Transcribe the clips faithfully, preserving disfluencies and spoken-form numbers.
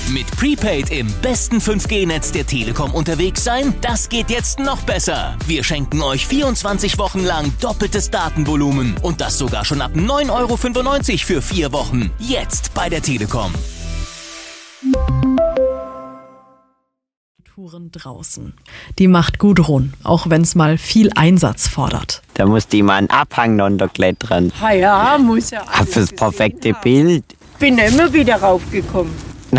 Mit Prepaid im besten fünf G Netz der Telekom unterwegs sein? Das geht jetzt noch besser. Wir schenken euch vierundzwanzig Wochen lang doppeltes Datenvolumen und das sogar schon ab neun Euro fünfundneunzig für vier Wochen. Jetzt bei der Telekom. Touren draußen. Die macht Gudrun, auch wenn es mal viel Einsatz fordert. Da musste ich mal einen Abhang runterklettern. Ah ja, muss ja. Aber fürs perfekte Bild. Bin immer wieder raufgekommen.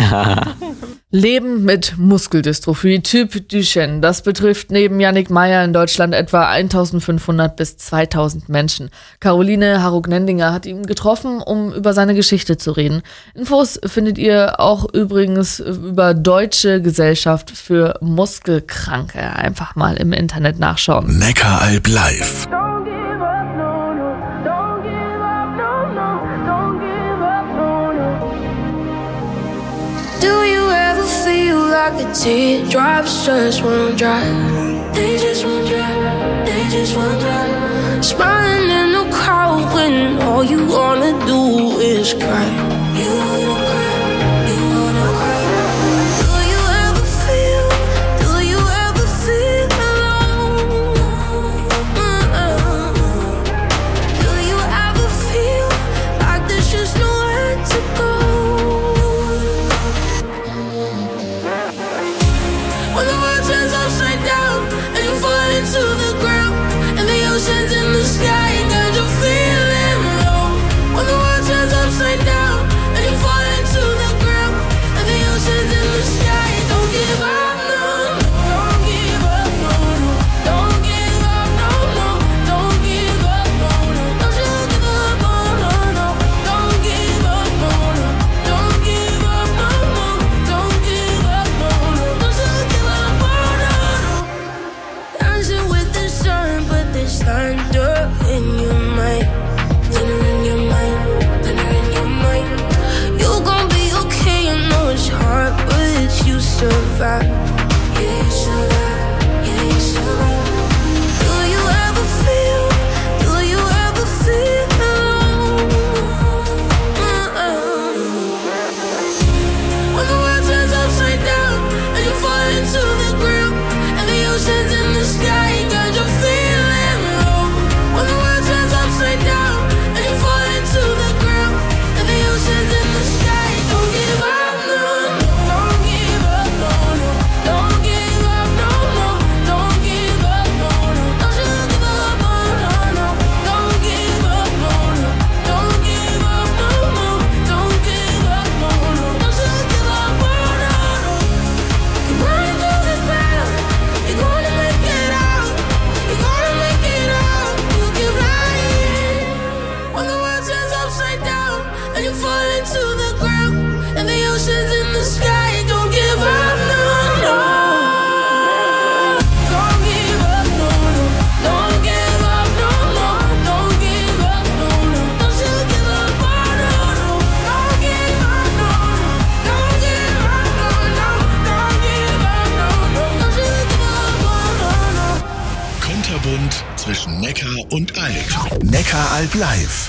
Leben mit Muskeldystrophie Typ Duchenne. Das betrifft neben Yannick Meyer in Deutschland etwa eintausendfünfhundert bis zweitausend Menschen. Caroline Harug-Nendinger hat ihn getroffen, um über seine Geschichte zu reden. Infos findet ihr auch übrigens über Deutsche Gesellschaft für Muskelkranke. Einfach mal im Internet nachschauen. Neckaralb live. Do you ever feel like the teardrops just won't dry? They just won't dry, they just won't dry. Smiling in the crowd when all you wanna do is cry. You wanna cry, you wanna cry. Do you ever feel, do you ever feel alone? Do you ever feel like there's just nowhere to go? When the world turns upside down and you fall into the ground and the ocean's in the sky and you're feeling low. When the world turns upside down and you fall into the ground and the ocean's in the sky, don't give up, no, don't give up, no, no, don't give up, no, no, don't give up, no, no, don't you give up, no, no, no, don't give up, no, no, don't give up, no, no, don't give up, no, no, don't you give up, no, no, no. Dancing with the sun, but there's thunder in your mind, thunder in your mind, thunder in your mind. You gon' be okay, I know it's hard, but you survive. Yeah, you survive, yeah, you survive. Do you ever feel, do you ever feel alone? When the world turns upside down and you fall into the ground and the ocean's in the sky and you're feeling low. When the world turns upside down and you fall into the ground and the ocean's in the sky, don't give up, no, don't give up, no, no, don't give up, no, no, don't give up, no, no, don't you give up, no, no, no, don't give up, no, no, don't give up, no, no, don't give up, no, no, don't you give up, no, no, no. You wanna do this battle, you're gonna make it out, you're gonna make it out, you keep flying. When the world turns upside down and you fall into the ground and the ocean's in the sky, don't give up, no, no. Don't give up, no, no, don't give up, no, no, don't give up, no, no, don't you give up, no, no, no, don't give up, no, no, don't give up, no, no, don't give up, no, no, don't you give up, no, no, no. Konterbunt zwischen Neckar und Alb. Neckaralb live.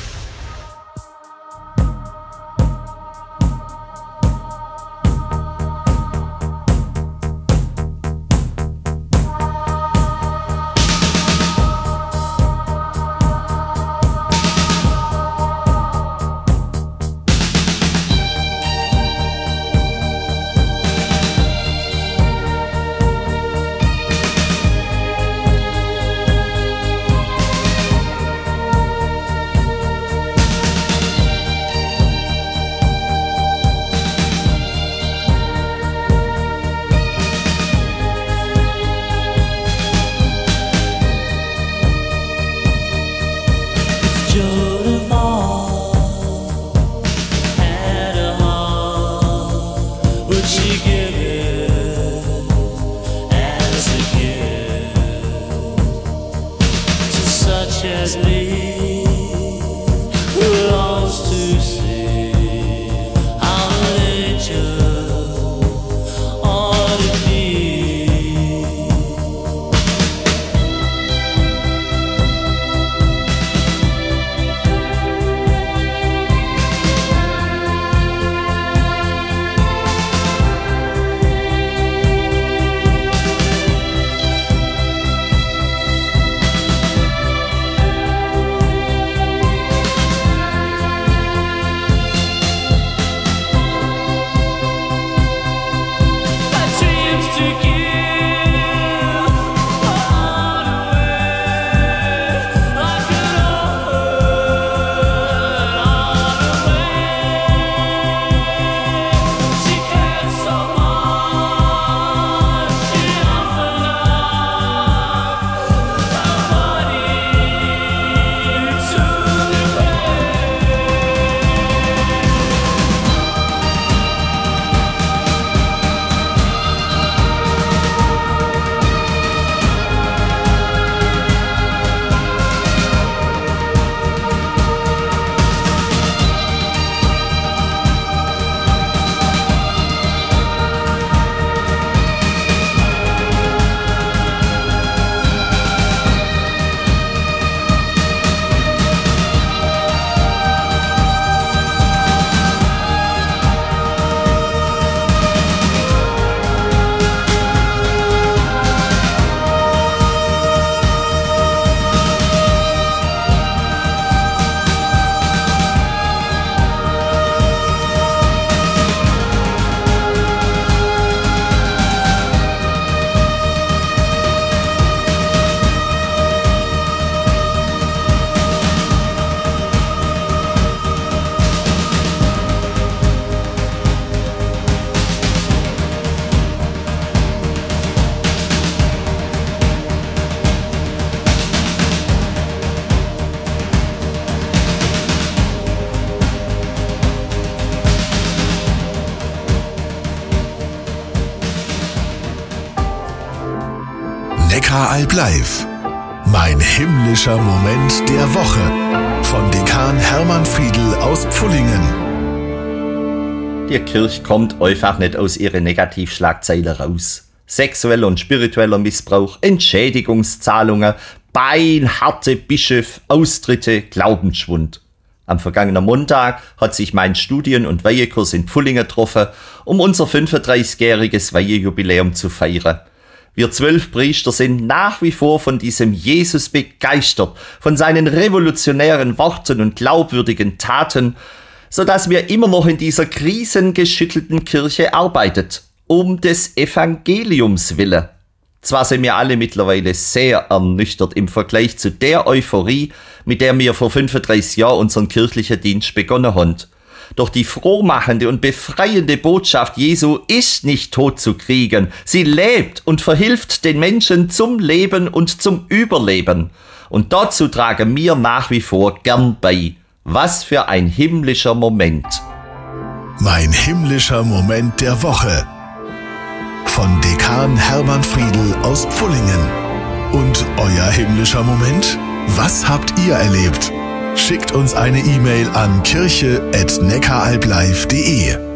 Neckaralb live. Mein himmlischer Moment der Woche. Von Dekan Hermann Friedl aus Pfullingen. Die Kirche kommt einfach nicht aus ihren Negativschlagzeilen raus. Sexueller und spiritueller Missbrauch, Entschädigungszahlungen, beinharte Bischöfe, Austritte, Glaubensschwund. Am vergangenen Montag hat sich mein Studien- und Weihekurs in Pfullingen getroffen, um unser fünfunddreißigjähriges Weihejubiläum zu feiern. Wir zwölf Priester sind nach wie vor von diesem Jesus begeistert, von seinen revolutionären Worten und glaubwürdigen Taten, sodass wir immer noch in dieser krisengeschüttelten Kirche arbeitet, um des Evangeliums willen. Zwar sind wir alle mittlerweile sehr ernüchtert im Vergleich zu der Euphorie, mit der wir vor fünfunddreißig Jahren unseren kirchlichen Dienst begonnen haben. Doch die frohmachende und befreiende Botschaft Jesu ist nicht tot zu kriegen. Sie lebt und verhilft den Menschen zum Leben und zum Überleben. Und dazu tragen wir nach wie vor gern bei. Was für ein himmlischer Moment. Mein himmlischer Moment der Woche. Von Dekan Hermann Friedl aus Pfullingen. Und euer himmlischer Moment? Was habt ihr erlebt? Schickt uns eine E-Mail an kirche at neckaralblive punkt de.